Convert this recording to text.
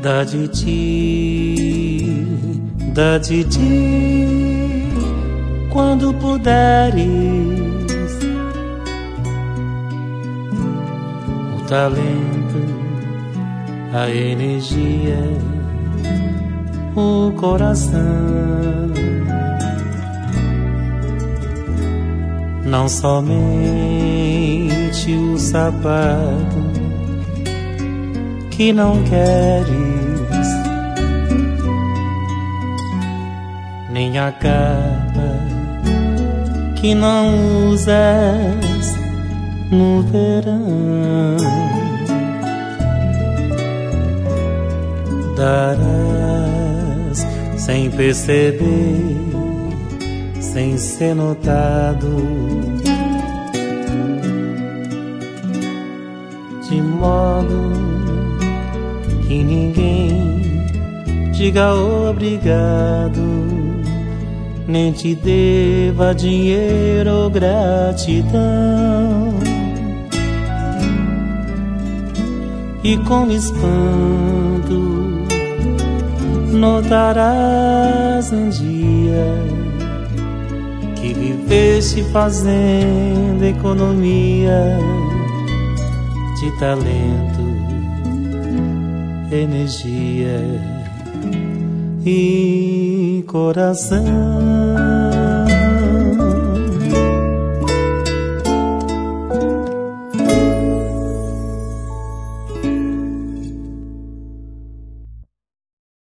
Dá de ti, quando puderes, o talento, a energia, o coração. Não somente o sapato que não queres, nem a capa que não usas no verão. Darás sem perceber, sem ser notado, de modo que ninguém diga obrigado, nem te deva dinheiro ou gratidão. E com espanto notarás um dia que viveste fazendo economia de talento, energia e coração.